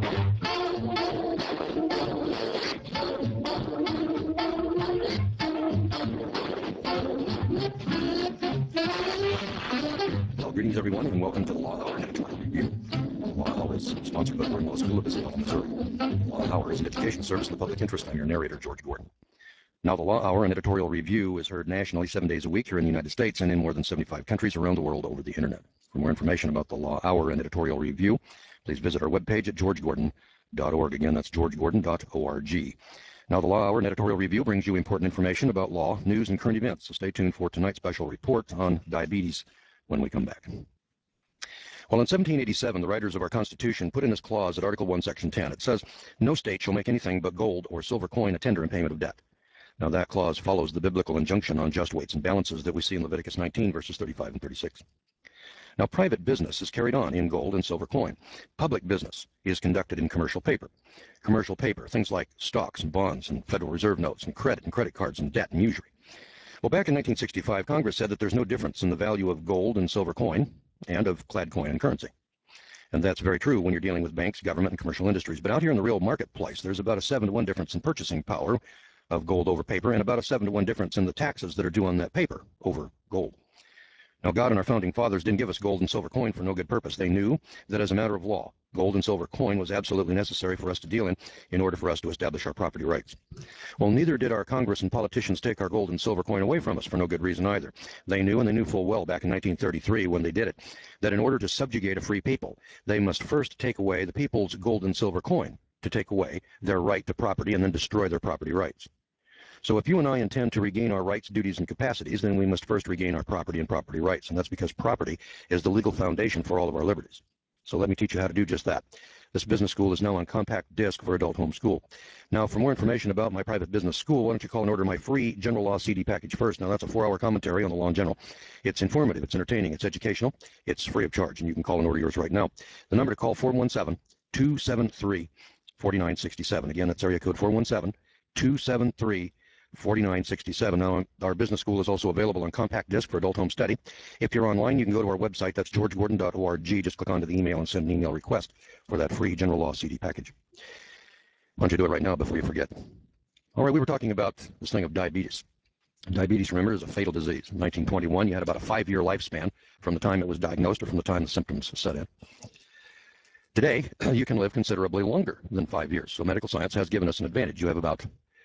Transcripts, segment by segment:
Well, greetings everyone, and welcome to the Law Hour Editorial Review. Law Hour is sponsored by the Gordon Law School of Issaquah, Missouri. Law Hour is an education service in the public interest. I'm your narrator, George Gordon. Now, the Law Hour and Editorial Review is heard nationally 7 days a week here in the United States and in more than 75 countries around the world over the internet. For more information about the Law Hour and Editorial Review, please visit our webpage at georgegordon.org. Again, that's georgegordon.org. Now, the Law Hour and Editorial Review brings you important information about law, news, and current events, so stay tuned for tonight's special report on diabetes when we come back. Well, in 1787, the writers of our Constitution put in this clause at Article 1, Section 10. It says, "No state shall make anything but gold or silver coin a tender in payment of debt." Now, that clause follows the biblical injunction on just weights and balances that we see in Leviticus 19, verses 35 and 36. Now, private business is carried on in gold and silver coin. Public business is conducted in commercial paper. Commercial paper, things like stocks and bonds and Federal Reserve notes and credit cards and debt and usury. Well, back in 1965, Congress said that there's no difference in the value of gold and silver coin and of clad coin and currency. And that's very true when you're dealing with banks, government, and commercial industries. But out here in the real marketplace, there's about a 7-to-1 difference in purchasing power of gold over paper and about a 7-to-1 difference in the taxes that are due on that paper over gold. Now, God and our founding fathers didn't give us gold and silver coin for no good purpose. They knew that as a matter of law, gold and silver coin was absolutely necessary for us to deal in order for us to establish our property rights. Well, neither did our Congress and politicians take our gold and silver coin away from us for no good reason either. They knew, and they knew full well back in 1933 when they did it, that in order to subjugate a free people, they must first take away the people's gold and silver coin to take away their right to property and then destroy their property rights. So if you and I intend to regain our rights, duties, and capacities, then we must first regain our property and property rights. And that's because property is the legal foundation for all of our liberties. So let me teach you how to do just that. This business school is now on compact disc for adult home school. Now, for more information about my private business school, why don't you call and order my free general law CD package first. Now, that's a 4-hour commentary on the law in general. It's informative, it's entertaining, it's educational, it's free of charge, and you can call and order yours right now. The number to call, 417-273-4967. Again, that's area code 417-273-4967. 4967. Now, our business school is also available on compact disc for adult home study. If you're online, you can go to our website. That's georgegordon.org. Just click onto the email and send an email request for that free general law CD package. Why don't you do it right now before you forget? All right, we were talking about this thing of diabetes. Diabetes, remember, is a fatal disease. In 1921, you had about a 5-year lifespan from the time it was diagnosed or from the time the symptoms set in. Today, you can live considerably longer than 5 years. So medical science has given us an advantage. You have about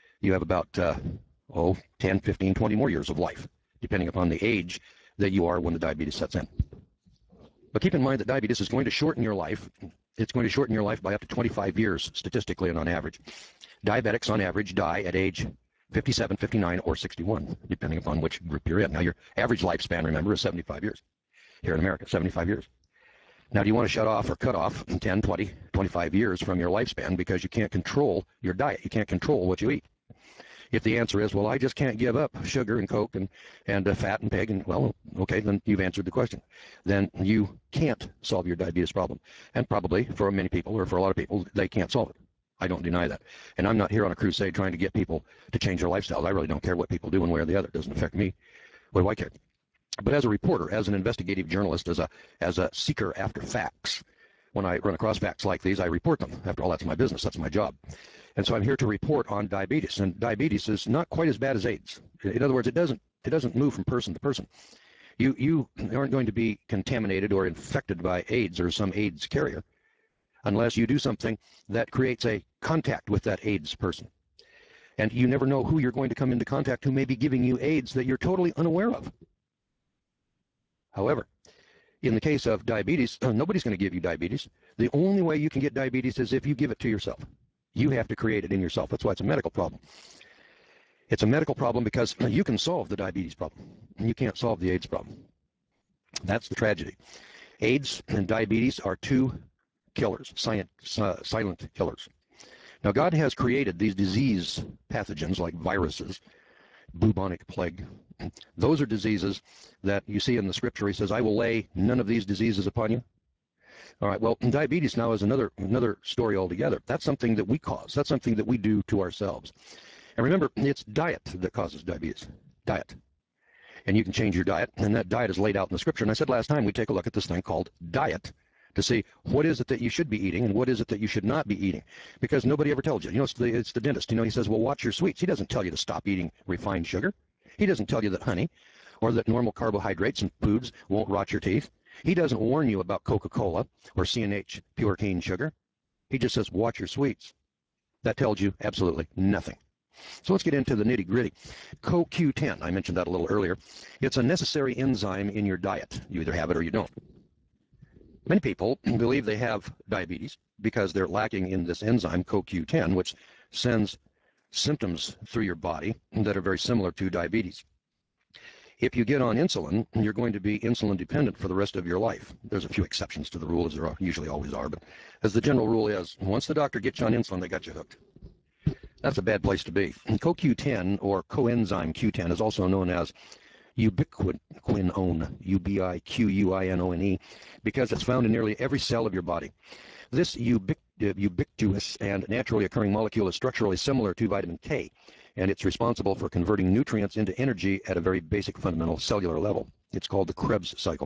10, 15, 20 more years of life, depending upon the age that you are when the diabetes sets in. But keep in mind that diabetes is going to shorten your life. It's going to shorten your life by up to 25 years, statistically and on average. Diabetics, on average, die at age 57, 59, or 61, depending upon which group you're in. Now, your average lifespan, remember, is 75 years. Here in America, 75 years. Now, do you want to shut off or cut off 10, 20, 25 years from your lifespan because you can't control your diet? You can't control what you eat. If the answer is, well, I just can't give up sugar and Coke and fat and pig, and well, okay, then you've answered the question. Then you can't solve your diabetes problem. And probably for many people, or for a lot of people, they can't solve it. I don't deny that. And I'm not here on a crusade trying to get people to change their lifestyles. I really don't care what people do one way or the other. It doesn't affect me. What do I care? But as a reporter, as an investigative journalist, as a seeker after facts, when I run across facts like these, I report them. After all, that's my business. That's my job. And so I'm here to report on diabetes. And diabetes is not quite as bad as AIDS. In other words, it doesn't move from person to person. You aren't going to be contaminated or infected by AIDS or some AIDS carrier unless you do something that creates a contact with that AIDS person. And you never know who you're going to come into contact who may be giving you AIDS that you're totally unaware of. However, in the case of diabetes, nobody's going to give you diabetes. The only way you can get diabetes is if you give it to yourself. You have to create it in yourself. That's why it's a medical problem. It's a medical problem because you can solve the diabetes problem, and you can't solve the AIDS problem. That's the tragedy. AIDS and diabetes are two killers, silent killers. Now, God has created these disease pathogens like viruses, bubonic plague. Those are diseases that you see in the scripture. He says, I will lay none of these diseases upon you. All right, well, diabetes now is another story altogether. That's something that we cause. That's something that we do to ourselves. And remember, it's diet that causes diabetes. Diet. And you can change your diet, and that diet is laid out in the scripture. And I said last time we'd take a look at this thing called diet, to see what is it that you should be eating and what is it that you should not be eating, because nobody ever tells you. You know, it's the dentist. You know, he says, well, watch your sweets. He doesn't tell you to stop eating refined sugar. He doesn't tell you that honey or that normal carbohydrates and foods won't rot your teeth. He doesn't warn you about Coca-Cola or CNH pure cane sugar. He just says, watch your sweets. That tells you absolutely nothing. So let's get into the nitty-gritty. CoQ10, I mentioned that a little earlier. It's a necessary enzyme in your diet. You either have it or you don't. Many people believe they have diabetes because they're lacking in this enzyme, CoQ10, which sends symptoms through your body that are very similar to diabetes. If you get on insulin, you're going to be insulin dependent for the rest of your life. There's a few exceptions to the rule, as there usually always are, but as the general rule is, once the doctor gets you on insulin, they got you hooked. That's a bad place to be. CoQ10, or coenzyme Q10, is also known as ubiquinone, ubiquinone, because it's found in nearly every cell of your body. This ubiquitous and naturally occurring molecule is structurally similar to vitamin K, and it's responsible for converting nutrients into energy at a very basic fundamental cellular level. It's called the Krebs cycle.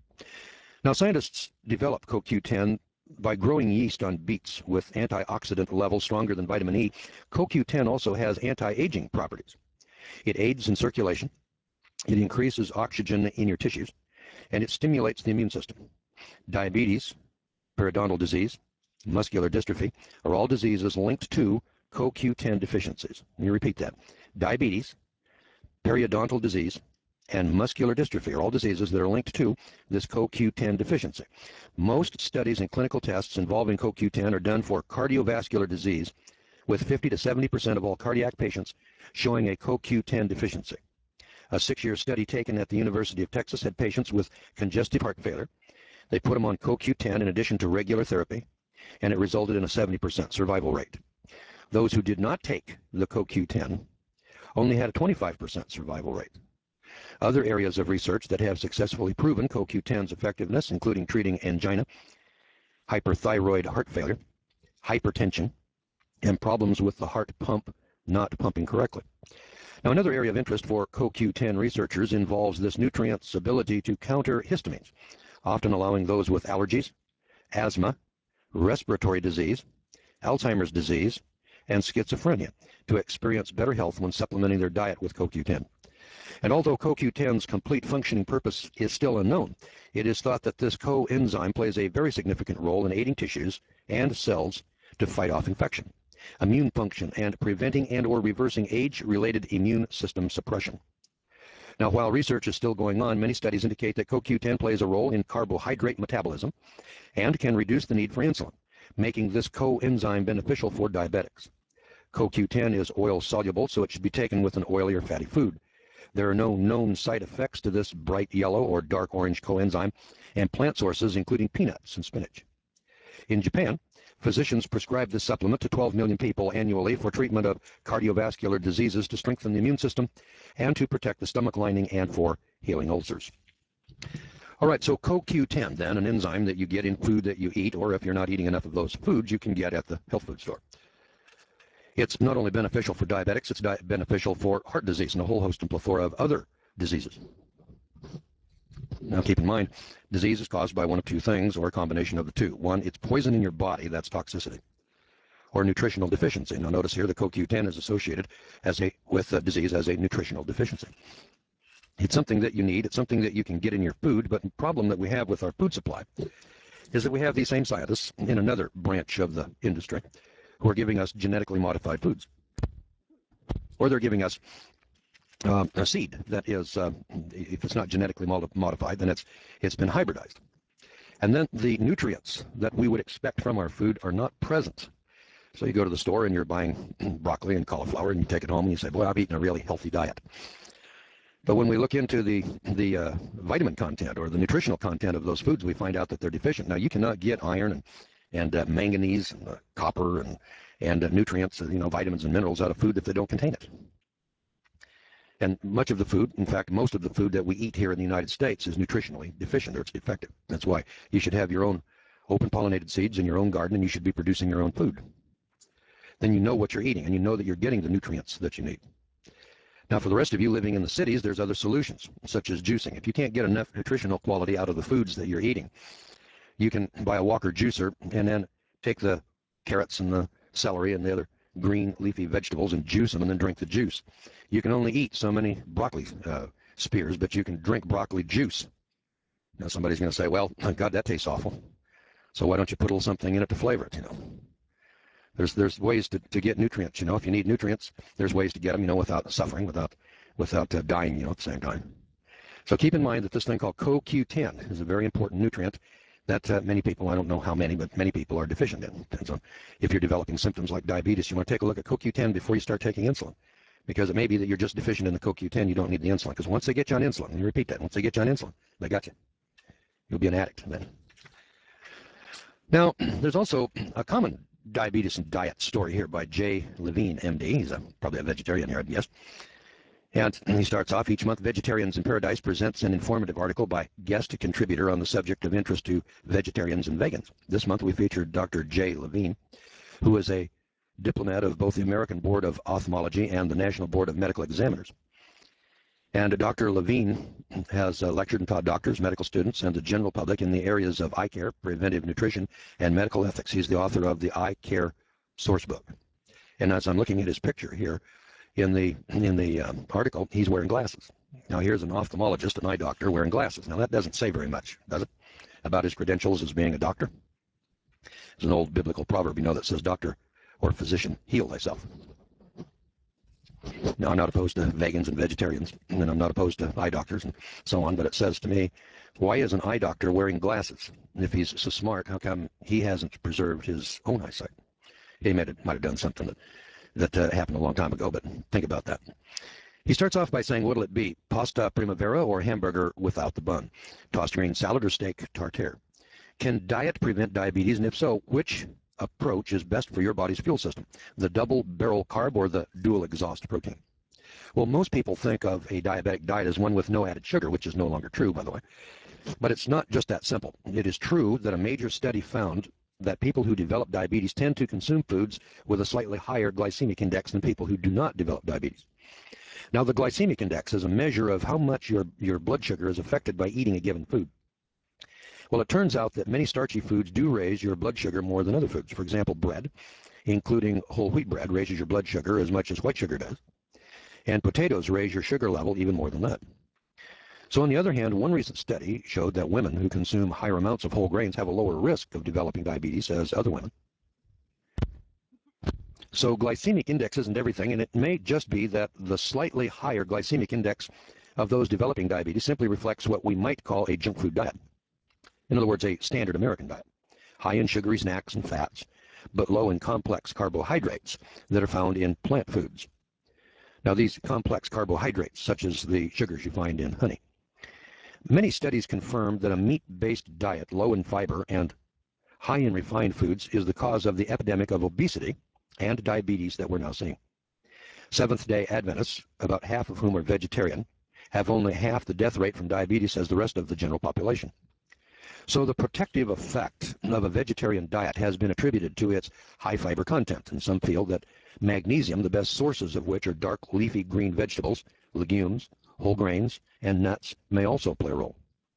Now, scientists develop CoQ10 by growing yeast on beets with antioxidant levels stronger than vitamin E. CoQ10 also has anti-aging properties. It aids in circulation, it increases oxygen in your tissues, and it stimulates the immune system. Diabetes, periodontal disease, muscular dystrophy are all diseases linked to CoQ10 deficiencies. Let me repeat that. Diabetes, periodontal disease, and muscular dystrophy are all diseases that are linked to this CoQ10 deficiency. Most studies and clinical tests involving CoQ10 are done for cardiovascular disease, with 50 to 70% of all cardiac patients showing a CoQ10 deficiency. A 6-year study taken at the University of Texas had patients with congestive heart failure. They put them on CoQ10 in addition to regular therapy, and it resulted in a 70% survival rate. Those who did not take the CoQ10 only had a 25% survival rate. Other areas of research that have successfully proven CoQ10's effectiveness, including treating angina, hyperthyroid heart failure, hypertension, and problems with the heart pump not pumping correctly. Now, another area of interest for CoQ10 researchers involves this nutrient's ability to counter histamines, often allowing those with allergies, asthma, respiratory disease, Alzheimer's disease, and schizophrenia to experience better health when supplementing their diet with CoQ10. And although CoQ10's complete functioning purpose is still unknown, it is thought that this coenzyme plays a very significant role in aiding tissues and cells to fight off infection, immune function, and preventing and or reversing age-related immune system suppression. Now, while research is still going on, many studies indicate that CoQ10 plays a role in carbohydrate metabolism and can reduce the need for insulin, making this coenzyme beneficial for diabetics. CoQ10 is oil-soluble, so it should be taken with an oily or fatty food. There are no known side effects to this bright yellow or dark orange coenzyme, and plant sources including peanuts and spinach. In Japan, physicians prescribe this supplement to 12 million people annually for treatment of cardiovascular diseases to strengthen the immune system and to protect the stomach lining and for healing ulcers. All right, so CoQ10 then, an enzyme that you get in food that you eat, or if you're not eating enough of those foods, you can get at the health food store. It's not only beneficial for diabetics, it's beneficial for heart disease and a whole host and plethora of other diseases. Now keep in mind, disease is caused by one of two things, or a combination of the two. One, it's poison in your body, that's toxicity, or nutritional deficiency. Now notice here the CoQ10 is associated with disease as a nutritional deficiency. It's something that you need, it's something that you can get in your food, but the problem that we have with our food supply is that we have these same scientists in another branch of the industry who are giving us genetically modified foods. Or they're giving us a seed that is, if it's not genetically modified, then it's been hybridized. And then the nutrients that we would expect from our food are not present. So you go to the store and you're buying broccoli and cauliflower and you take it home and you say, boy, I've eaten a really healthy diet. But when we look into the vitamin content or the nutritional content of those foods, we find out that they're deficient. Now, you cannot get iron and manganese and copper and nutrients, vitamins and minerals out of food if they don't contain it. And much of the food, in fact, most of the food that we eat here in the United States is nutritionally deficient or it's defective. That's why you should have your own open pollinated seeds in your own garden and you should be producing your own food. Then you know what you're eating and you know that you're getting the nutrients that you need. Now, for the rest of you living in the cities, there's other solutions, such as juicing. If you can't get enough nutritional quality out of the foods that you're eating, You can buy a Walker juicer and then take the carrots and the celery and the other green leafy vegetables and juice them and then drink the juice. You can only eat so many broccoli spears, but you can drink broccoli juice. Now somebody's going to say, well, God, that tastes awful. So why don't you put a little something in it to flavor it, There's ways to get nutrients, If you need nutrients, there's ways to get them, without suffering, without dying, at the same time. So keep in mind that this thing called CoQ10 is a very important nutrient that many people, I don't know how many, but many people are deficient in. Depends on if you're developing symptoms like diabetes. You want to take a look at CoQ10 before you start taking insulin, because it may be that you're just deficient in the CoQ10. You don't need the insulin, because once they get you on insulin, let me repeat that, once they get you on insulin, they got you. You'll be an addict then. Now, there's also a common diabetes and diet story here by Jay Levine, MD. He's probably a vegetarian here, I'd guess. And he starts off, each month Vegetarians in Paradise presents an informative article by guest contributor on the subject of interest to vegetarians and vegans. This month we featured Dr. Jay Levine, who is a diplomat of both the American Board of Ophthalmology and the National Board of Medical Examiners. And Dr. Levine has lectured and taught doctors, medical students, and the general public in the areas of eye care, preventive nutrition, and medical ethics. He's the author of the Eye Care Sourcebook. And as I'm looking at his picture here, in the article, he's wearing glasses. Now here's an ophthalmologist, an eye doctor, wearing glasses. Now that doesn't say very much, does it, about his credentials as being a doctor? There's an old biblical proverb, that says, doctor or physician, heal thyself. Now, I'm not opposed to vegans and vegetarians, and I'm not opposed to eye doctors and so on, but it says to me, why is an eye doctor wearing glasses? And if he's so smart, how come he hasn't preserved his own eyesight? He might have done something that happened a long time ago, but think about that. He starts off by saying, what'll it be, pasta primavera or hamburger without the bun? Tossed green salad or steak tartare? Can diet prevent diabetes, and if so, which approach is best for your body's fuel system, the double barrel carb or the dual exhaust protein? Well, most people think of a diabetic diet as one with no added sugar, which is no longer true, by the way. But it's not just that simple. It is true that a major study found that people who develop diabetes tend to consume foods with a slightly higher glycemic index than people who do not develop diabetes. Now, the glycemic index is a measure of how much your blood sugar is affected by eating a given food. Well, it turns out that many starchy foods do raise your blood sugar more than other foods. For example, bread, including whole wheat bread, raises your blood sugar as much as white sugar does. And potatoes raise your sugar level even more than that. So on the other hand, one recent study showed that women who consume higher amounts of whole grains have a lower risk of developing diabetes as other women. So glycemic index isn't everything, and it may just be that the slightly higher glycemic index of those developing diabetes simply reflects what we might call a junk food diet. In other words, a standard American diet, high in sugary snacks and fats, but low in complex carbohydrates that are found in plant foods. Now, these complex carbohydrates, such as the sugars you find in honey. Many studies confirm that a meat-based diet low in fiber and high in refined foods is the cause of the epidemic of obesity and diabetes that we're now seeing. Seventh-day Adventists, about half of whom are vegetarian, have only half the death rate from diabetes as the rest of the general population. So the protective effect of a vegetarian diet has been attributed to its high fiber content, and some feel that magnesium, the best sources of which are dark leafy green vegetables, legumes, whole grains, and nuts, may also play a role.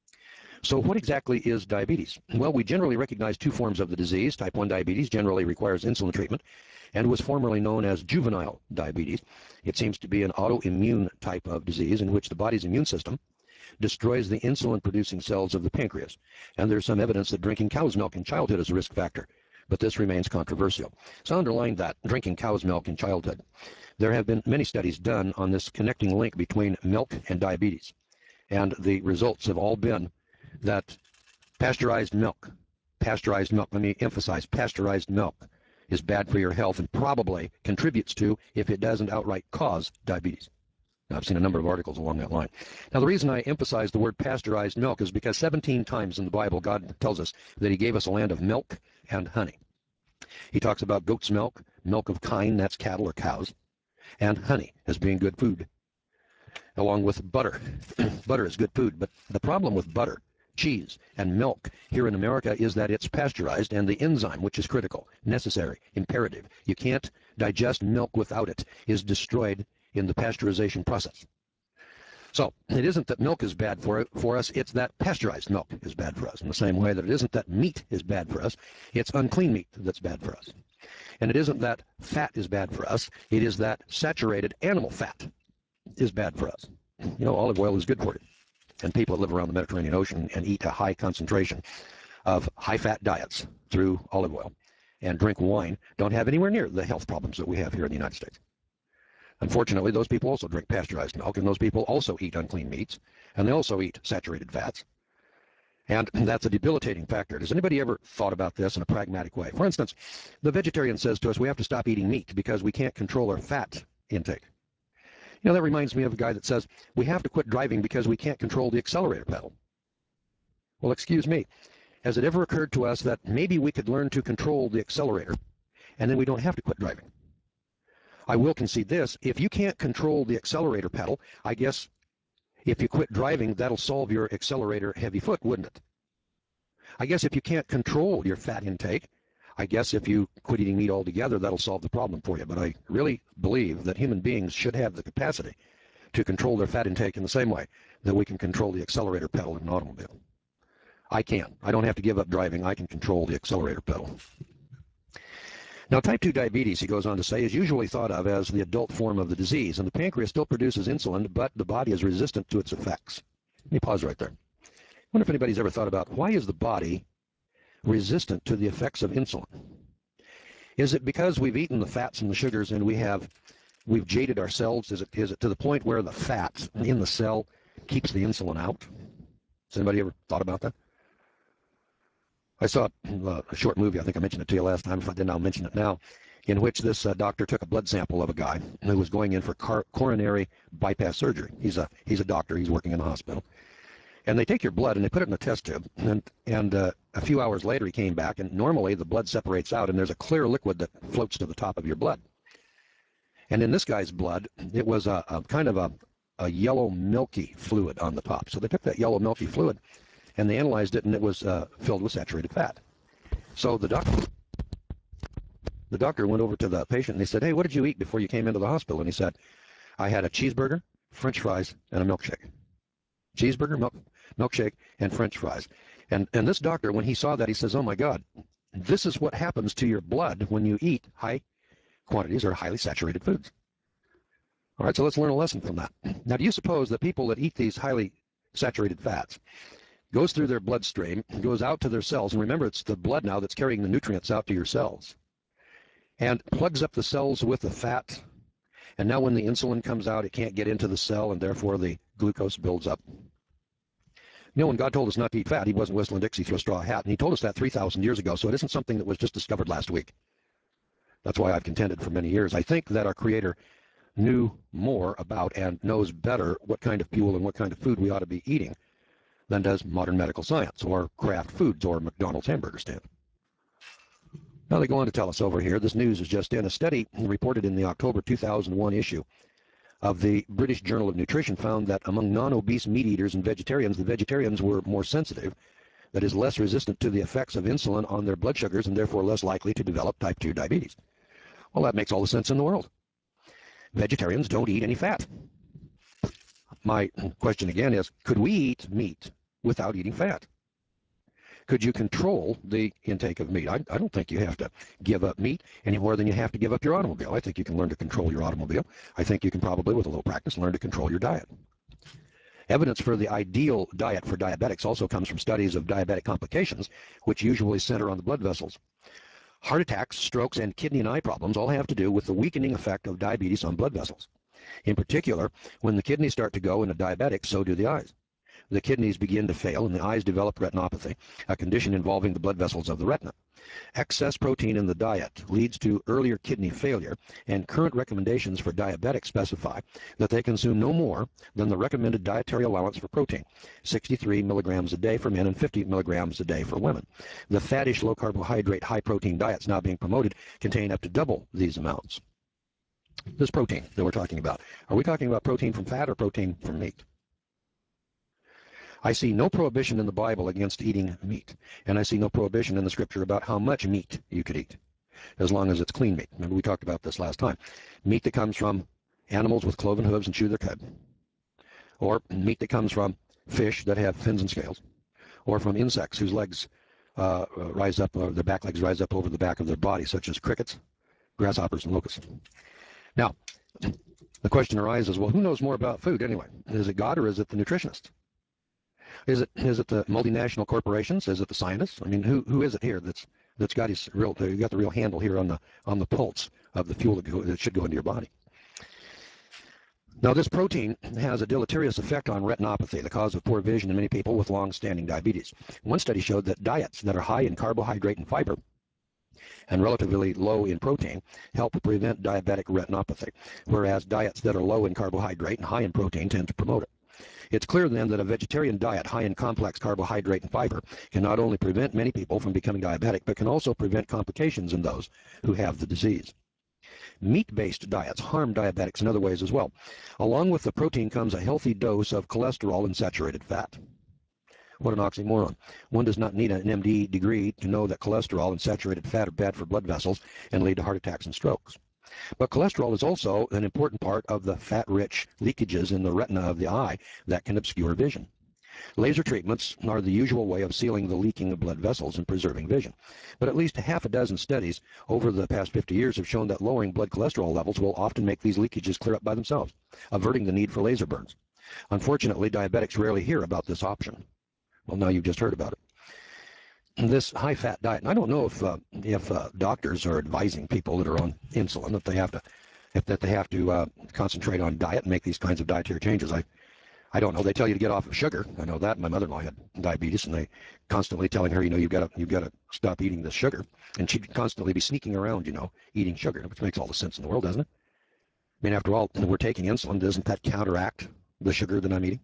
So what exactly is diabetes? Well, we generally recognize two forms of the disease. Type 1 diabetes generally requires insulin treatment and was formerly known as juvenile diabetes. It seems to be an autoimmune type of disease in which the body's immune system destroys the insulin-producing cells of the pancreas. And there's some evidence that drinking cow's milk in childhood is a risk factor, but this remains controversial. So underlying that, drinking cow's milk in childhood, there have been many studies done on this connecting link between milk and diabetes. And the results have all been that pasteurized milk, let me emphasize, pasteurized milk is bad for your health and probably contributes to, if it doesn't outright cause, diabetes. Now, I've seen a number of articles along that line. Now, the reason I emphasize the word pasteurized milk is because 17 times in the Bible, God tells us that he gave us a land of milk and honey. He talks about goat's milk, milk of kine, that's cattle or cows, and honey as being good food, along with butter. Butter is good food, but the problem with butter, cheese, and milk here in America is that it's pasteurized, and the enzyme, which is critical, necessary, imperative, you can't digest milk without it, is destroyed in the pasteurization process. So it isn't that milk is bad for us, it's that pasteurized milk is bad for us. In the same way that it isn't that meat is bad for us, it's unclean meat that's bad for us. And it isn't that fat is bad for us, it is that saturated animal fat is bad for us. You know, olive oil is good for you. And people that live around the Mediterranean Ocean and eat a high concentration of high-fat diets through olive oil and drink wine don't have anywhere near the health problems that we have here in the United States. Unfortunately, those people also drink pasteurized milk, and those people also eat unclean meats, and they also eat saturated fats. And that's a debilitating factor. Has anybody ever thought about this in a pragmatic way? For instance, the vegetarian says to us we have to stop eating meat because we can't control our fat intake. You know, that reminds me of a guy that says we have to quit driving because we can't control the accelerator pedal. Well, excuse me. Has it ever occurred to us that maybe we could learn to control the accelerator and then we don't have to quit driving? I will concede this. If you can't control the accelerator pedal, I guess if you quit driving, that'll solve your accelerator heavy foot, wouldn't it? I guess if you can't control your fat intake, I guess if you quit eating meat altogether, that'll solve the problem for you. But I really believe that human beings should have the capacity to control their fat intake in the same way that we can control the accelerator pedal in an automobile. I can. I don't have to give up driving. I can control the accelerator pedal. Now, type 2 diabetes, he goes on to say, is usually thought of as the adult form of the disease, and the pancreas still produces insulin, but the body is resistant to its effects. Let me pause right there. I wonder if anybody's ever thought about why is the body resistant to the effects of insulin? Is it because we've eaten the fats and the sugars and we've jaded ourselves? Is it to the point where the fat in the cell keeps the insulin out? Has anybody ever thought about that? I saw a short movie, I think I mentioned it to you last time, if I didn't, I'll mention it now, in which this doctor took a blood sample of a guy who was going in for coronary bypass surgery. He's a doctor, he's working in a hospital. And they take your blood and they put it in a test tube, and a few hours later he came back, and normally the blood separates out and there's a clear liquid that floats to the top of your blood. And in this guy's blood, it was a kind of a yellow milky fluid on the top. So they took that yellow milky fluid and they analyzed it, and it was filled with saturated fat. So the doctor went over to the patient and he said, "Hey, what did you eat before you came into the hospital?" And he said, "I had a cheeseburger, French fries, and a milkshake." Cheeseburger, milkshake, and French fries. And this doctor, when he saw that, he says, "Oh my God, this is what happens to your blood when you eat high quantities or highly saturated foods." All right, so let's learn a lesson from that. Now, do you suppose that people that eat these highly saturated fats goes through their bloodstream, goes out to their cells, and remember, it's the blood now that's carrying the nutrients out to your cells, and plugs up the cells with the fat, and now when the insulin comes out, it can't get into the cell, and therefore the glucose builds up. You know, when God told us not to eat fat, he wasn't whistling Dixie through a straw hat, and he told us that 3,000 years ago, so it isn't something that was just discovered last week. That's why I've contended for many years. I think that our Creator knew more about and knows better what kind of fuel and what kind of food we ought to be eating than does modern medical science or Kraft Foods or McDonald's hamburger stand. Now they go on to tell us over here, this news is just in. A study reported in the October 2001 issue of the British Journal of Nutrition found that among non-obese meat eaters and vegetarians, the vegetarians were more sensitive, that is, less resistant to the effects of insulin on their blood sugars and therefore less likely to develop type 2 diabetes. Well, that makes all the sense in the world. Vegetarians don't eat any fat. My question again is, could we eat meat without eating fat? Could you control the intake of meat? I don't think you have to give up meat any more than you have to give up your automobile. I think you can learn to control your automobile. I think you can probably, with a little practice, learn to control your diet. Evidence for the ideal diet for diabetics also comes from studies of diabetic complications, which usually center on the blood vessels. Heart attacks, strokes, and kidney and eye problems all have to do with the weakening effect of diabetes on blood vessels. In particular, when the kidneys start to go in a diabetic, so do the eyes. The kidneys begin to fail and the eyes develop retinopathy, a condition involving the blood vessels of the retina. Excess protein in the diet leads to earlier kidney failure, and current recommendations for diabetics specify that they consume no more than the recommended dietary allowance for protein, 63 milligrams a day for men and 50 milligrams a day for women. The fattish, low-carbohydrate, high-protein diets now being promoted contain up to double these amounts. This protein that we're talking about, are we talking about protein from fat or protein from meat? I see no prohibition in the Bible against eating meat, and I see no prohibition in the Scripture about how much meat you could eat, as long as it's clean meat. Remember, we talked about this last time. Meat that comes from animals with cloven hooves and chew their cud. or meat that comes from fish that have fins and scales, or from insects whose legs rise up, or their back legs rise up over the back of their body, such as crickets, grasshoppers, and locusts. Now, the question arises, well, who knows more about food anyway? Is it God or is it the nutritionist? Is it the multinational corporations? Is it the scientists? I mean, who is it here that's got his real, you got the real handle here on the pulse of the fuel that should go into your body? Now, this protein has a deleterious effect on retinopathy, the cause of poor vision in many people with long-standing diabetes. One study showed that diets that are high in carbohydrate and fiber and relatively low in protein help prevent diabetic retinopathy, whereas diets that are low in carbohydrate and high in protein tend to promote it. It's clear then that a vegetarian diet high in complex carbohydrate and fiber can not only prevent many people from becoming diabetic, but can also prevent complications in those who have the disease. Meat-based diets harm diabetics in other ways as well. Along with the protein comes a healthy dose of cholesterol and saturated fat. What an oxymoron. One does not need an MD degree to know that cholesterol and saturated fat are bad for blood vessels and lead to heart attacks and strokes. But cholesterol is also an important part of the fat-rich leakages in the retina of the eye that can obscure vision. Laser treatments are the usual way of sealing the leaking of blood vessels and preserving vision. But at least half a dozen studies over the past 50 years have shown that lowering blood cholesterol levels will often make these leakages clear up by themselves, averting the need for laser burns. Unfortunately, diabetics rarely hear about this option. Well, now you've just heard about it. This high-fat diet, and I don't know if doctors are advising people that are on insulin that they have to concentrate on diet and make these kinds of dietary changes. I don't know. They tell you to get off of sugar. I know that. My mother-in-law had diabetes, and they constantly telling her, you've got to stop eating this sugar, and she'd constantly be sneaking around, eating sugar, which makes all the sense in the world, doesn't it? I mean, after all, we're taking insulin. Doesn't that counteract the sugar that I'm eating?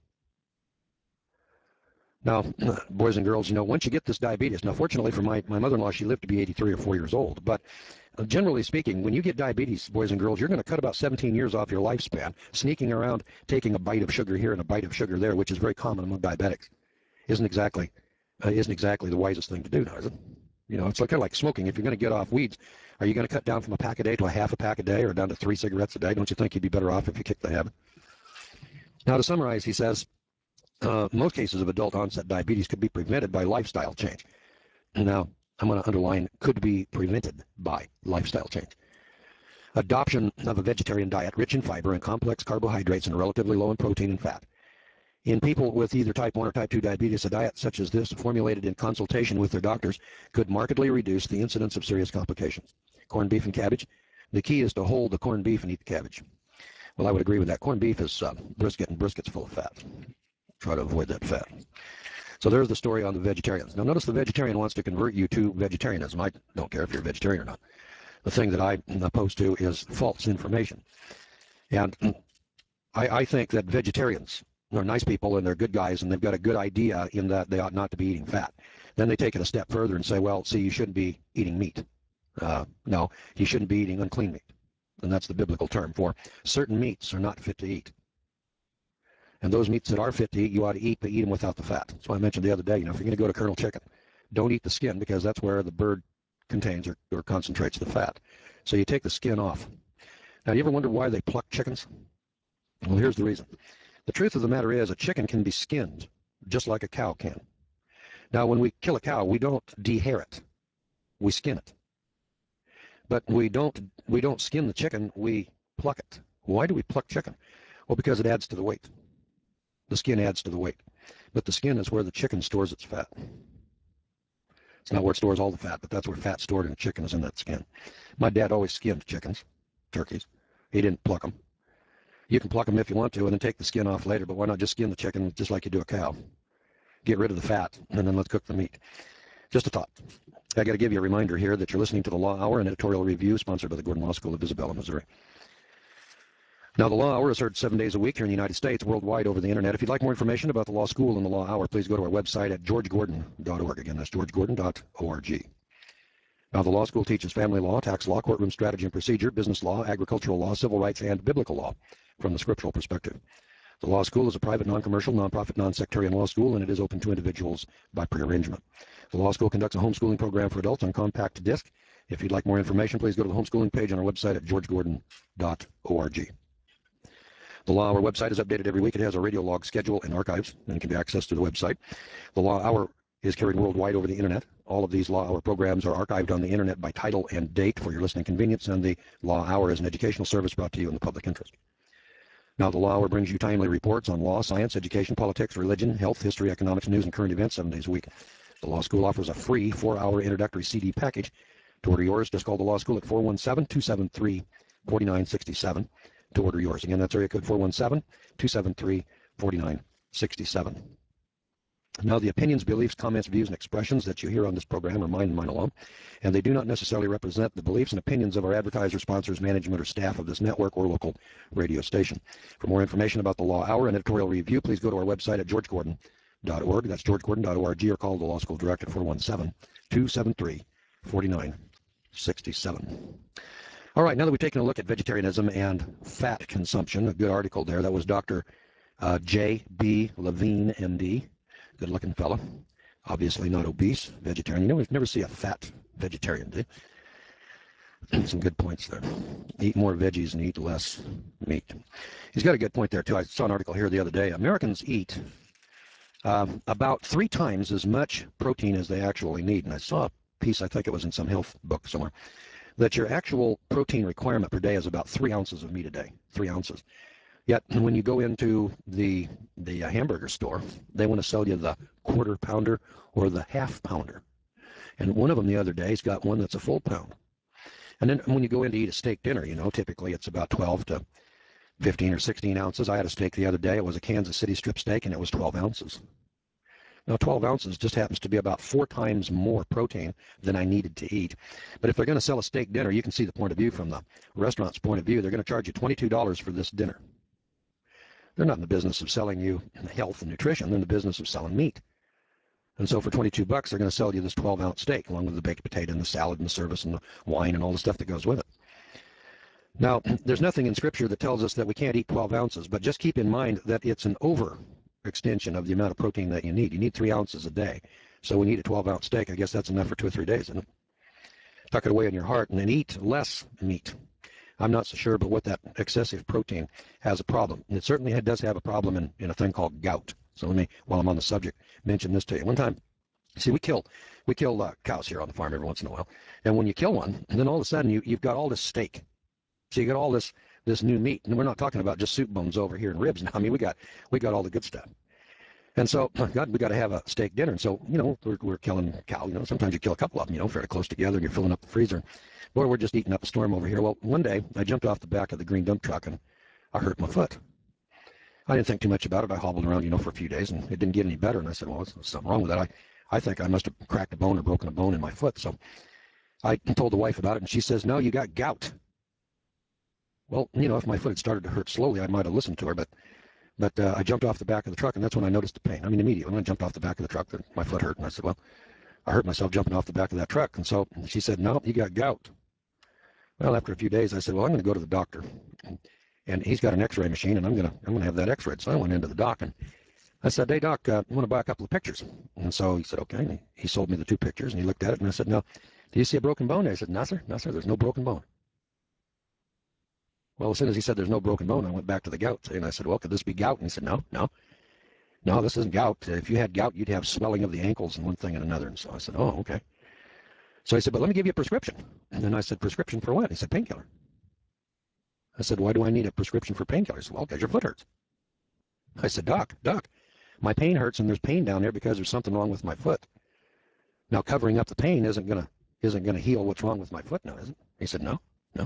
Now, boys and girls, once you get this diabetes, now fortunately for my mother-in-law, she lived to be 83 or 4 years old, but generally speaking, when you get diabetes, boys and girls, you're going to cut about 17 years off your lifespan, sneaking around, taking a bite of sugar here and a bite of sugar there, which is very common among diabetics. Isn't exactly the wisest thing to do, is it? It's kind of like smoking. If you're going to get off weeds, are you going to cut down from a pack a day to a half a pack a day or down to 3 cigarettes a day? Don't you think you'd be better off if you kicked the habit? Now, to summarize, he says, most cases of adult onset diabetes could be prevented by lifestyle change. Now, I'm going to underline could be prevented by lifestyle change. Adoption of a vegetarian diet rich in fiber and complex carbohydrates and relatively low in protein and fat. In people with either type 1 or type 2 diabetes, a diet such as this, formulated in consultation with their doctors, could markedly reduce the incidence of serious complications. Corned beef and cabbage. The key is to hold the corned beef and eat the cabbage. Well, I would agree with that. Corned beef is brisket, and brisket's full of fat. Try to avoid that fat. So there's the story on the vegetarians. Now notice the vegetarian wants to convert you to vegetarianism. I don't care if you're a vegetarian or not. The thing that I'm opposed to is false information. And I think that vegetarians are nice people and they're good guys and they've got a good idea in that they ought not to be eating fat. Then they take it a step further and say, well, see, you shouldn't be eating meat. No, you shouldn't be eating unclean meat. And that's the biblical term for certain meats are not fit to eat. And those meats that are fit to eat, you ought to eat, but eat them without the fat. That's why I mentioned the other day, if you're going to go to Colonel Chicken, don't eat the skin because that's where the bird contains or concentrates the fat. So you take the skin off. Now, do you ever wonder why they pluck chickens? Well, here's the reason. The truth of the matter is a chicken can be skinned just like a cow can. Now, when we kill a cow, we don't dehair it. We skin it. But we don't skin the chicken, we pluck it. Why do we pluck chicken? Well, because it adds to the weight. The skin adds to the weight. But the skin is where the chicken stores its fat. It's not where it stores all the fat, but that's where fat's stored in a chicken is in that skin. My dad always skinned chickens, turkeys. He didn't pluck them. You can pluck them if you want to and then take the skin off later, but why not just skin the chicken just like you do a cow? Get rid of the fat, and then let's cook the meat. Just a thought. I got to give you a reminder here that you're listening to the Law Hour, an editorial review sponsored by the Gordon Law School of Isabella, Missouri. Now, the Law Hour is heard 7 days a week here in the United States, worldwide over the internet. If you'd like more information about the law school and the Law Hour, please go to our website at georgegordon.org. Again, that's georgegordon.org. Now, the law school teaches family law, tax law, courtroom strategy and procedure, business law, agricultural law, civil rights, and biblical law from the scriptural perspective. The law school is a private, non-commercial, non-profit, non-sectarian law school, and it is open to individuals by prearrangement. The law school conducts a homeschooling program for adults on compact disc. If you'd like more information, please go to the homeschooling page on our website at georgegordon.org. The The Law Hour website is updated every week. It has a radio log schedule and archives, and it can be accessed through the website. The Law Hour is carried worldwide over the internet. All of these Law Hour programs are archived on the internet by title and date for your listening convenience, and the Law Hour is an educational service brought to you in the public interest. Now, the Law Hour brings you timely reports on law, science, education, politics, religion, health, history, economics, news, and current events 7 days a week. The Law School offers a free 4-hour introductory CD package. To order yours, just call the Law School at 417-273-4967 to order yours. Again, that's area code 417-273-4967. Now, the opinions, beliefs, comments, views, and expressions that you hear on this program are mine and mine alone, and they do not necessarily represent the beliefs and opinions of our advertisers, sponsors, management, or staff of this network or local radio station. For more information about the Law Hour and editorial review, please go to our website at georgegordon.org. That's georgegordon.org, or call the Law School Direct at 417-273-4967. All right, now that we've taken a look at vegetarianism and fat consumption, a good article there. That was Dr. J.B. Levine, M.D., good-looking fella, obviously not obese, vegetarian. You know, we never see a fat vegetarian, do you? Some good points there. Eat more veggies and eat less meat. He's got a good point there, too. I saw an article here the other day. Americans eat about 3 times as much protein as they actually need. And I saw a piece, I think it was in some health book somewhere, that your actual protein requirement per day is about 3 ounces of meat a day. 3 ounces. Yet, when you go into the hamburger store, they want to sell you the quarter pounder or the half pounder. And one of them the other day has got one that's a full pound. And then when you go in to eat a steak dinner, you know, typically it's about 12 to 15 or 16 ounces. I had a steak the other day. It was a Kansas City strip steak, and it was 12 ounces. Now, 12 ounces just happens to be about 4 times more protein than I needed to eat. But if they're going to sell a steak dinner, you can see the point of view from the restaurant's point of view. They're going to charge you $22 for this dinner. They're not in the business of selling you health and nutrition. They're in the business of selling meat. And so for $22, they're going to sell you this 12-ounce steak, along with the baked potato and the salad and the service and the wine and all the stuff that goes with it. Now, there's nothing in Scripture that tells us that we can't eat 12 ounces, but just keep in mind that it's an overextension of the amount of protein that you need. You need 3 ounces a day. So when you eat a 12-ounce steak, I guess that's enough for 2 or 3 days, isn't it? Tuck it away in your heart and then eat less meat. I'm not so sure, but with that excessive protein has a problem. And it certainly does have a problem in a thing called gout. So let me, while I'm on the subject, mention this to you. One time, see, we kill cows here on the farm every once in a while. And when you kill one, and then all of a sudden you've got all this steak. So you got all this new meat. And we're not talking about just soup bones over here and ribs. Now, I mean, we got all the good stuff. And so, God, we got to have a steak dinner. And so, you know, we're killing cow. You know, sometimes you kill a couple of them, you know, fairly close together, and you're filling up the freezer. Boy, we're just eating up a storm over here. Well, one day I jumped off the back of the green dump truck and I hurt my foot. I didn't think too much about it. I hobbled around, you know, for a few days, and it didn't get any better. And I said, well, there's something wrong with that. I think I must have cracked a bone or broken a bone in my foot. So I told the wife about it, and she says, no, you got gout. Well, you know, if my foot had started to hurt slowly, I might have listened to her, but I jumped off the back of the truck, and that's when I noticed the pain. I mean, immediately when I jumped off the back of the truck, my foot hurt, and I said, well, I hurt myself jumping off the back of that truck. And so she said, no, you got gout. Well, after a few days, I said, well, I'm going to go to the doctor, and he's got an X-ray machine, and I'm going to have that X-rayed. So I went into the doc, and I said, hey, doc, I want to buy a couple of pictures. And so he said, okay. And he sold me the 2 pictures, and he looked at it, and I said, now, do you see a broken bone? And I said, no, sir, there's no broken bone. Well, as soon as he said there's no broken bone, I went back to the gout, and I said, well, could this be gout? And he said, no, this isn't gout. If you had gout, you'd have swelling of the ankles and one thing and another. And so I said, oh, okay. So he said, but let me give you a prescription. And then I said, prescription for what? He said, painkiller. I said, why do I need a prescription for painkillers? Well, because your foot hurts. I said, Doc, my pain hurts, and there's pain down there because there's something wrong with my foot. Now, covering up the pain isn't gonna heal what's wrong with my foot now, is it? He said, no.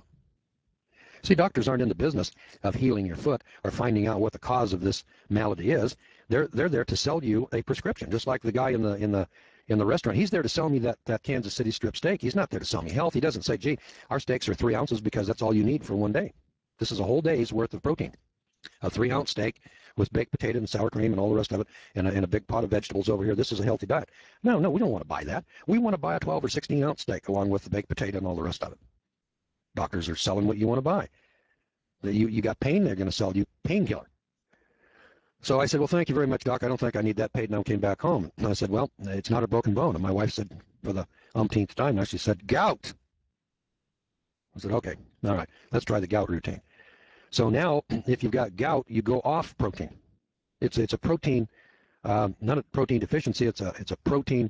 See, doctors aren't in the business of healing your foot or finding out what the cause of this malady is. They're there to sell you a prescription, just like the guy in the restaurant. He's there to sell me that Kansas City strip steak. He's not there to sell me health. He doesn't say, gee, our steaks are 3 ounces because that's all you need for one day. This is a whole day's worth of protein. A 3-ounce steak with baked potato and sour cream and all the rest of it, and a big pot of vegetables over here. This is a healthy diet. No, we don't want to buy that. We want to buy a 12 or 16-ounce steak along with the baked potato and all the rest of it. Doctors are selling what you want to buy. You got pain, they're going to sell you painkiller. So I said, well, thank you very much, Doc. I don't think I need that paid. And I came back home. And I said, well, it's not a broken bone. And my wife said, for the umpteenth time now, she said, gout. I said, okay, all right, let's try the gout routine. So now, if you've got gout, you go off protein. It's a protein, not a protein deficiency. It's a protein,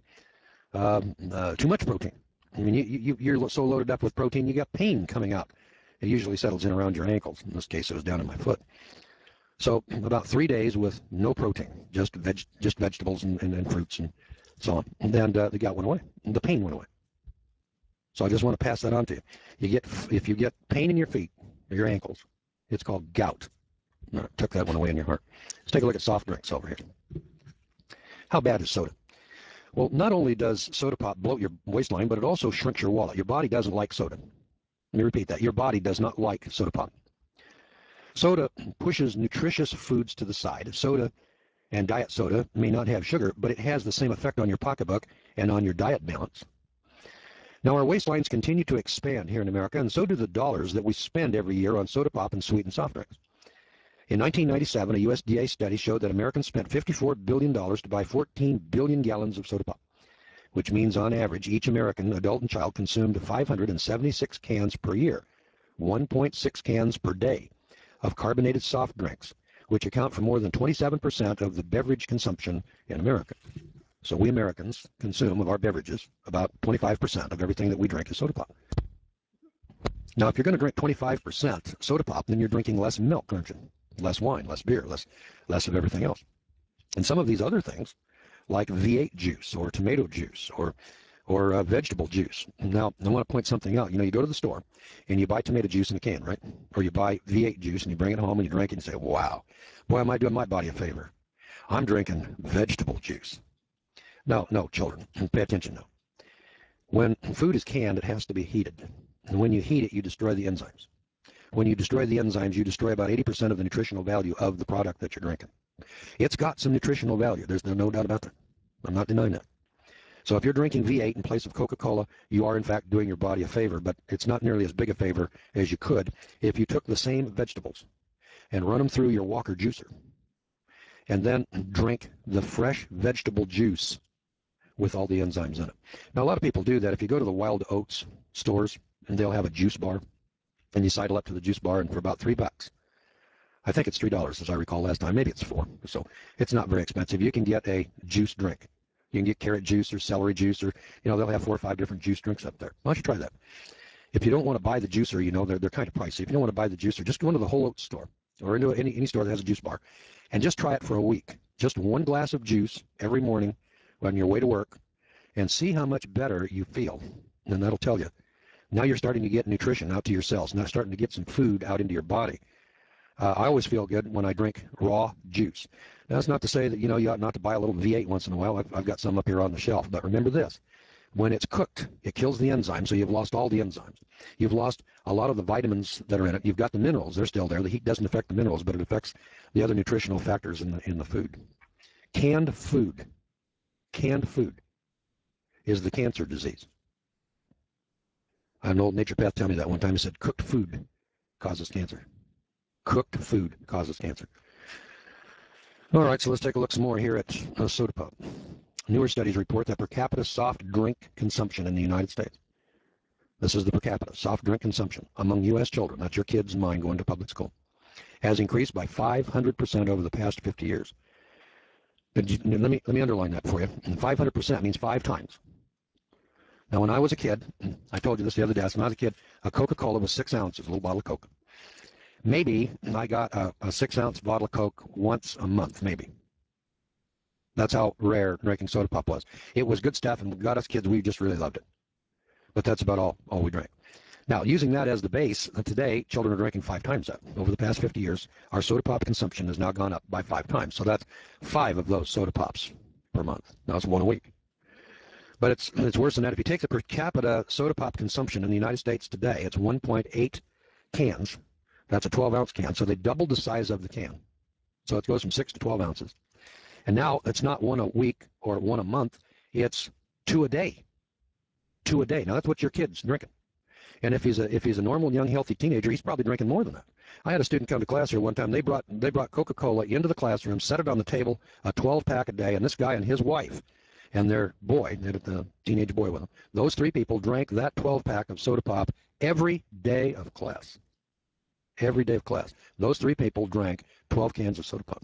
too much protein. I mean, you're so loaded up with protein, you got pain coming out. It usually settles in around your ankles. In this case, it was down in my foot. So about 3 days with no protein, just vegetables and fruits and so on. And then the gout went away. And the pain went away. So I just want to pass that on to you. If you get pain in your feet or your ankles, it's called gout. I took that one away in your heart. Let's take a look at soft drinks over here. How bad is soda? Well, not only does soda pop bloat your waistline, but it also shrinks your wallet. Your body doesn't like soda. Let me repeat that. Your body does not like soda pop. Soda pushes nutritious foods to the side. Soda and diet soda may not have sugar, but it has the same effect on your pocketbook and on your diet balance. Now, our waistlines continue to expand here in America, and so do the dollars that we spend every year on soda pop and sweetened soft drinks. In 1997, a USDA study showed that Americans spent $54 billion to buy 14 billion gallons of soda pop, which means on average each American, adult and child, consumed 576 cans per year, 1.6 cans per day of carbonated soft drinks, which account for more than 27% of the beverage consumption in America. So we Americans consume of our beverages about 25% of everything that we drink is soda pop. Now, if you're going to drink 25% soda pop, then you're drinking less milk, aren't you? Less wine, less beer, less of everything else. And some of these other things, like V8 juice or tomato juice or vegetable juice. Now, I want to point something out. You know, you go to the store and you buy tomato juice in a can, right? Or you buy V8 juice and you bring it home and you drink it and say, wow, boy, am I doing my body a favor. I'm drinking vegetable juice. No, children, pay attention now. When food is canned, it has to be heated. And when you heat it, you destroy the enzymes. When you destroy the enzymes, you destroy about 80% of the nutritional value of the product that you're drinking. It's got some nutritional value. There's no doubt about that. I'm not denying that. So if you're drinking V8 in place of Coca-Cola, you are in fact doing your body a favor, but it's not nearly as big a favor as you could if you took the same vegetables and run them through your Walker juicer and then drink the fresh vegetable juice with all the enzymes in it. Now, a lot of people do that. If you go to the Wild Oats stores, and they'll have a juice bar, and you sidle up to the juice bar, and for about $3, I think it's $3 as I recall last time, maybe it's $4, so it's not very expensive. You can get a juice drink. You can get carrot juice or celery juice, or they'll have 4 or 5 different juice drinks up there. Why don't you try that? If you don't want to buy the juicer, they're kind of pricey. If you don't want to buy the juicer, just go into the Whole Oats store or into any store that has a juice bar, and just try it for a week. Just 1 glass of juice every morning on your way to work, and see how much better you feel. And that'll tell you. Now you're starting to get nutrition out to your cells. Now starting to get some food out into your body. I always feel good when I drink raw juice. Now, that's not to say that, you ought not to buy a little V8 once in a while. I've got some up here on the shelf. But remember this. When it's cooked, it kills the enzymes, so you've lost all the enzymes. You've lost a lot of the vitamins that are in it. You've got the minerals. They're still there. The heat doesn't affect the minerals, but it affects the other nutritional factors in the food. Canned food is the cancer disease. I had an old naturopath tell me that one time. He said, cooked food causes cancer. Cooked food causes cancer. All right, so let's take a look some more here at soda pop. Newer studies report that per capita soft drink consumption in the United States, this is the per capita soft drink consumption among U.S. children, that's your kids and mine going to public school, has increased by 500% over the past 50 years. Let me underline that for you. And 500% means 5 times. Now, when I was a kid, I told you this the other day, when I was a kid, a Coca-Cola was 6 ounces, a little bottle of Coke. Maybe I got a 6-ounce bottle of Coke once a month, maybe. That's how rare drinking soda pop was. It was good stuff, and got us kids, we just really loved it. But that's about all we drank. Now, using that as the base, today, children are drinking 5 times that. Over the past 50 years, our soda pop consumption has now gone up by 5 times. So that's 5 of those soda pops per month. Now it's 1 a week. But it's worse than that. If you take the per capita soda pop consumption in the United States today, it's 1.8 cans. That's a 12-ounce can. So they doubled the size of the can. So it goes from 6 to 12 ounces. And now it's not 1 a week or 1 a month. It's 2 a day. 2 a day. Now that's what your kid's drinking. And if he's a normal, young, healthy teenager, he's probably drinking more than that. I had a student come to class here one time. They brought Coca-Cola into the classroom, set it on the table, a 12-pack a day, and this guy and his wife and their boy, they had a teenage boy with them, those 3 people drank that 12-pack of soda pop every day of class. every day of class. Those 3 people drank 12 cans of soda pop.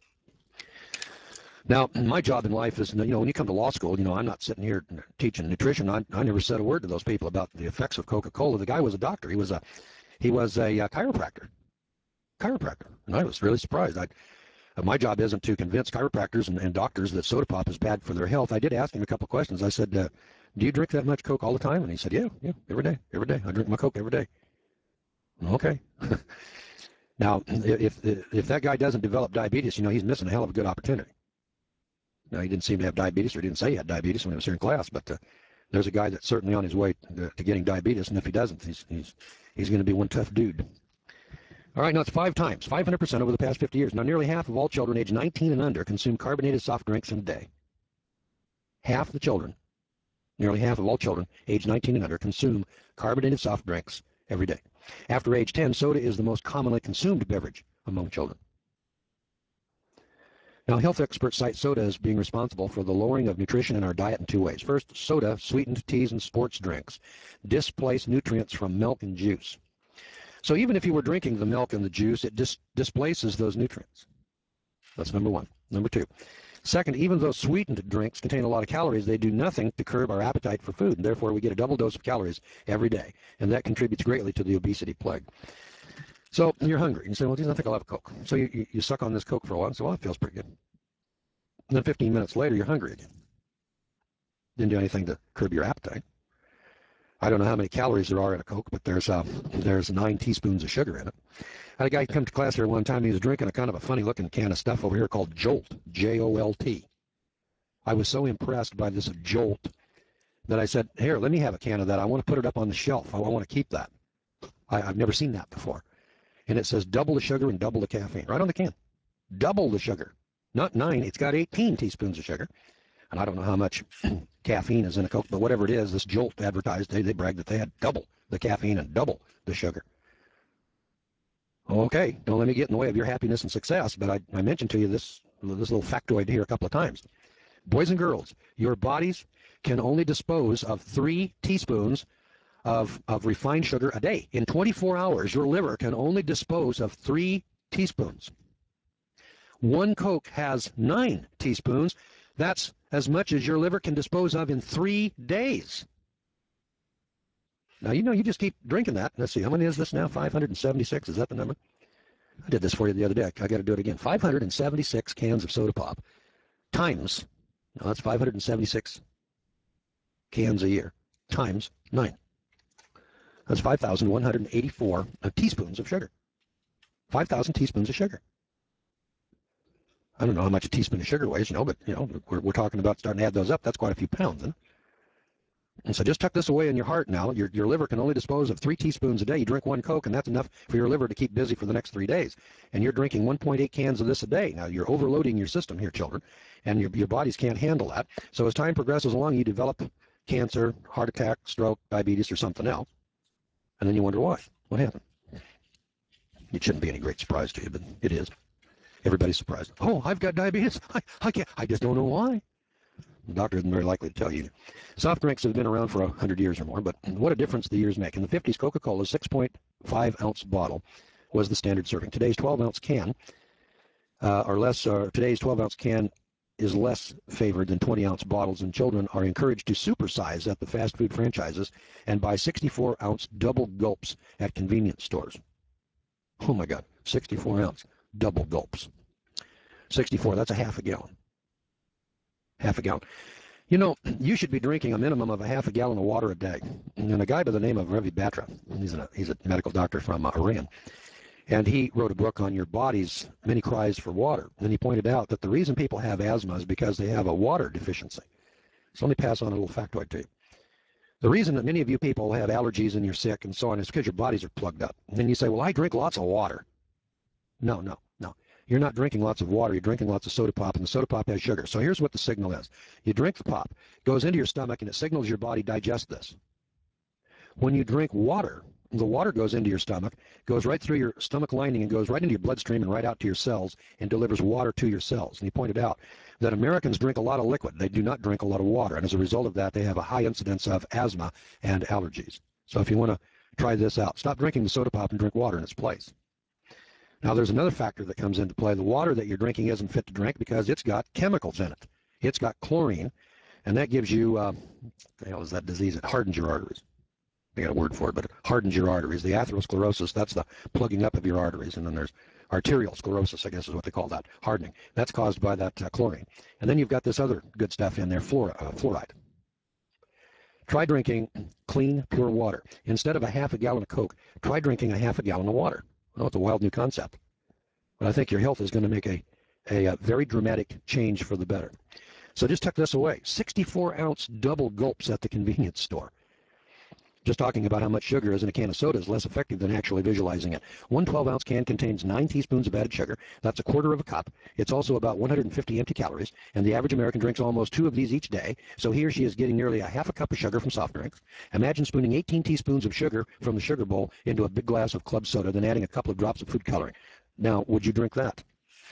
Now, my job in life is, when you come to law school, I'm not sitting here teaching nutrition. I never said a word to those people about the effects of Coca-Cola. The guy was a doctor. He was a chiropractor. And I was really surprised. My job isn't to convince chiropractors and doctors that soda pop is bad for their health. I did ask him a couple of questions. I said, do you drink that much Coke all the time? And he said, yeah, every day. I drink my Coke every day. Okay. Now, if that guy doesn't develop diabetes, he's missing a hell of a good opportunity. Now, he didn't seem to have diabetes, or didn't say he had diabetes when he was here in class, but there's a guy that's certainly on his way to getting diabetes, and if he doesn't, he's going to be one tough dude. All right, now it's 5 times, 500% over the past 50 years. Now, nearly half of all children aged 19 and under consume carbonated soft drinks in a day. Half the children, nearly half of all children aged 19 and under consume carbonated soft drinks every day. After age 10, soda is the most commonly consumed beverage among children. Now, health experts cite soda as being responsible for the lowering of nutrition in our diet in 2 ways. First, soda, sweetened teas, and sports drinks displace nutrients from milk and juice. So even if you were drinking the milk and the juice, it displaces those nutrients. That's number 1. Number 2. Second, even though sweetened drinks contain a lot of calories, they do nothing to curb our appetite for food, and therefore we get a double dose of calories every day, and that contributes greatly to the obesity plague. So you're hungry. You say, well, geez, I think I'll have a Coke. So you suck on this Coke for a while and say, well, it feels pretty good. And then 15 minutes later, you're hungry again. Didn't do anything to curb your appetite. I don't know how many calories there are in a Coke, but there's 9 teaspoons of sugar in it. I had a guy come to class here one time. He was drinking a kind of a funny-looking can of stuff over here called Jolt, J-O-L-T. I was so impressed by this Jolt that I said, here, let me have a can of that. I want to put it up on the shelf. I want to keep that. I've never seen that before. And it says double the sugar and double the caffeine, right on the can. Double the sugar. Not 9, it's got 18 teaspoons of sugar. And I don't know how much caffeine is in a Coke, but whatever it is, this Jolt advertised, they bragged that they had double the caffeine and double the sugar. Okay, don't let me get in the way of your happiness and success, but I mentioned to you this little factoid here a couple of times. Boys and girls, your bodies can only dispose of 3 teaspoons of refined sugar a day. In 24 hours, your liver can only dispose of 3 teaspoons. 1 Coke has 9 teaspoons. That's as much as your liver can dispose of in 3 days. Now, you just keep drinking that. Let's see, how many is this now? 576, is that the number? I did this for you the other day. I got to do it again. 576 cans of soda pop times, now that's 576 cans a year, times 9. That's 5,184 teaspoons of sugar. 5,000 teaspoons of sugar. I don't know how much a teaspoon of sugar weighs, but we're talking about starting to add those up. That's quite a few pounds. Huh? And so just tuck this away in your heart now. Your liver can only dispose of 3 teaspoons a day. You drink 1 Coke, and that's enough for your liver to keep busy for the next 3 days. And you're drinking 1.8 cans of this a day. Now, you're overloading your system here, children, and your bodies can't handle that. So as time progresses along, you develop cancer, heart attack, stroke, diabetes, or something else. And then you wonder why. What happened? It shouldn't be any great surprise to you, but it is. Everybody's surprised. Oh, I've got diabetes. I just don't know why. The doctor isn't very likely to tell you. Soft drinks have been around for 100 years or more, but what a difference the years make. In the 50s, Coca-Cola's 6.5-ounce bottle was the standard serving. Today's 12-ounce can, today's 12-ounce can is less favored than 20-ounce bottles, and children are encouraged to supersize at the fast food franchises and buy 64-ounce double gulps at convenience stores. Oh my God, 64-ounce double gulps. 64, that's a half a gallon. Half a gallon. You should be drinking a minimum of a half a gallon of water a day. And a guy by the name of Ravi Batra, he's a medical doctor from Iran, and he wrote a book on your body's many cries for water. And he pointed out that the reason people have asthma is because they have a water deficiency. So let me pass on a little factoid to you. The reason that many of you people have allergies and you're sick and so on is because your bodies are plugged up. And then you say, well, I drink lots of water. No. You're not drinking lots of water. You're drinking lots of soda pop, and the soda pop has sugar. So here's what the signal is. You drink the pop, it goes into your stomach, and it signals your body, digest this. When you drink water, the water goes into your stomach, goes right through your stomach lining, and goes right into your bloodstream and right out to your cells and delivers water to your cells. And he pointed out that Americans drink a lot of liquid. They do not drink a lot of water. And as a result of that, they have a high incidence of asthma and allergies. So if you want to try this out, stop drinking the soda pop and drink water in its place. Now, there's another factor that comes into play. The water that you're drinking isn't fit to drink because it's got chemicals in it. It's got chlorine, and that gives you, the hell is that disease? It hardens your arteries. They got a word for it, but it hardens your arteries. The atherosclerosis, that's the plugging up of your arteries. And then there's arterial sclerosis, I guess is what they call that, hardening. That's caused by that chlorine. And then you've got this other good stuff in there, fluoride. Try drinking clean, pure water. Instead of a half a gallon of Coke, try drinking a half a gallon of water. I know it's a wild new concept, but I think your health is going to make a very dramatic change for the better. So just tuck this away. 64-ounce double gulps at the convenience store. Just talking about how much sugar is in a can of soda is less effective than actually visualizing it. One 12-ounce can contains 9 teaspoons of added sugar. That's a quarter of a cup. It's also about 150 empty calories, and the average American drinks almost 2 of these each day, so he or she is getting nearly a half a cup of sugar from soft drinks. Imagine spooning 18 teaspoons of sugar from the sugar bowl into a big glass of club soda, then adding a couple of drops of food coloring. Now, would you drink that?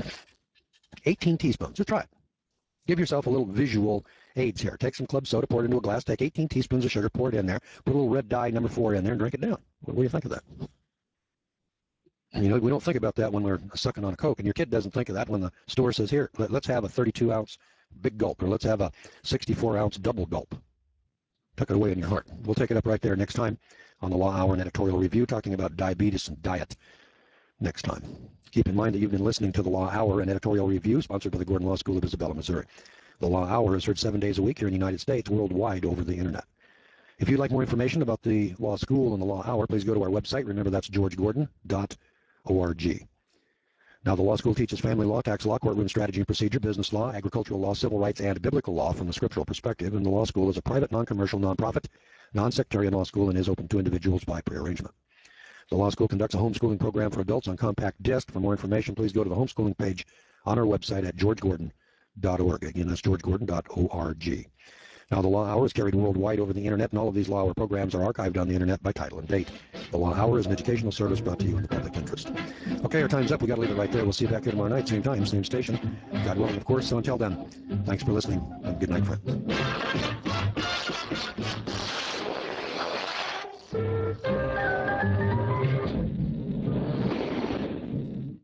18 teaspoons. Just try it. Give yourself a little visual aids here. Take some club soda, pour it into a glass, take 18 teaspoons of sugar, pour it in there, put a little red dye number 4 in there, and drink it down. What do you think of that? You know, we don't think about that when we're sucking on a Coke, and your kid doesn't think of that when the store says, here, let's have a 32-ounce big gulp, or let's have a 64-ounce double gulp. Tuck it away in your heart. We'll take it up right there next time on the Law Hour and Editorial Review, talking about diabetes and diet next time. Keep in mind that you've been listening to the Law Hour and Editorial Review, sponsored by the Gordon Law School of Isabella, Missouri. The Law Hour is heard 7 days a week here in the United States, worldwide over the internet. If you'd like more information about the Law School and the Law Hour, please go to our website. Remember, that's georgegordon.org. Now, the Law School teaches family law, tax law, courtroom strategy and procedure, business law, agricultural law, civil rights, and biblical law from the scriptural perspective. And the Law School is a private, non-commercial, non-profit, non-sectarian law school and is open to individuals by prearrangement. The Law School conducts a homeschooling program for adults on compact disc. For more information, please go to the homeschooling page on our website at georgegordon.org. Again, that's georgegordon.org. Now, the Law Hour is carried worldwide over the internet, and all of these Law Hour programs are archived on the internet by title and date. The Law Hour is an educational service brought to you in the public interest. Okay, our time's up. We got to leave it right there. We'll see you back here tomorrow night, same time, same station. God willing, of course. So until then, thanks for listening, and good night, friends.